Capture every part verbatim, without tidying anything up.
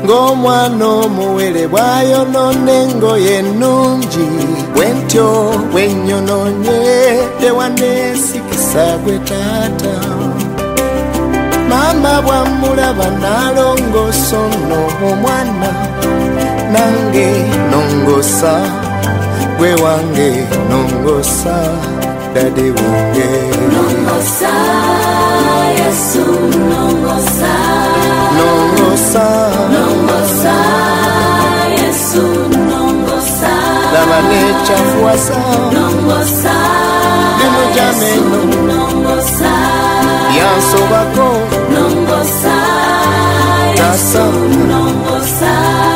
ng'omwana omuwere bw'ayonoona engoye ennungi bwentyo bwenyonoonye tewaneesikisa gwe taata. Maama bw'amulaba n'alongoosa nno omwana, nange nongosa gwe wange nongosa dade wange. Nongosa Yesu nongosa, nongosa nongosa Yesu nongosa, laba n'ekyafuwasa nongosa bimujameno nongosa, byansobako nongosa Yesu nongosa.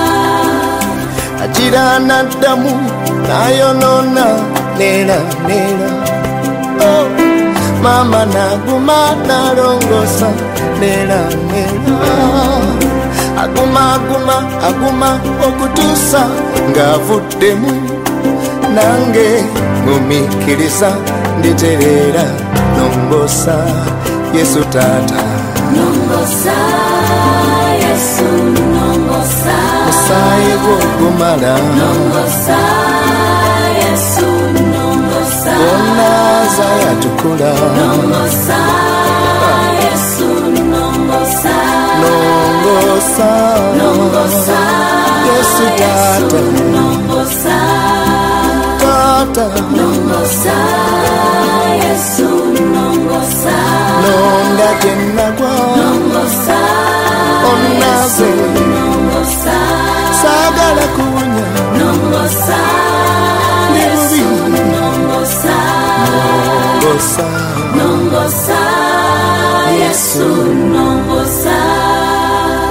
Agira n'addamu n'ayonoona neera neera, oh, maama n'aguma n'alongoosa neera neera, aguma aguma aguma okutuusa ng'avuddemu, nange ngumiikiriza nditereera nongoosa Yesu taata. Nongosa Yesu nongosa, musaayi gwo gumala, nongosa Yesu nongosa, onaaza yatukula, nongosa Yesu nongosa, nongosa nongosa Yesu taata, nongosa taata nongosa Yesu nongosa, londa gye nagwa nongosa onaaze nongosa, saagala kuwunya nongosa Yesu nongosa, nongosa nongosa Yesu nongosa.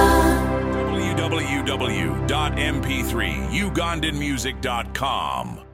w w w dot m p three ugandan music dot com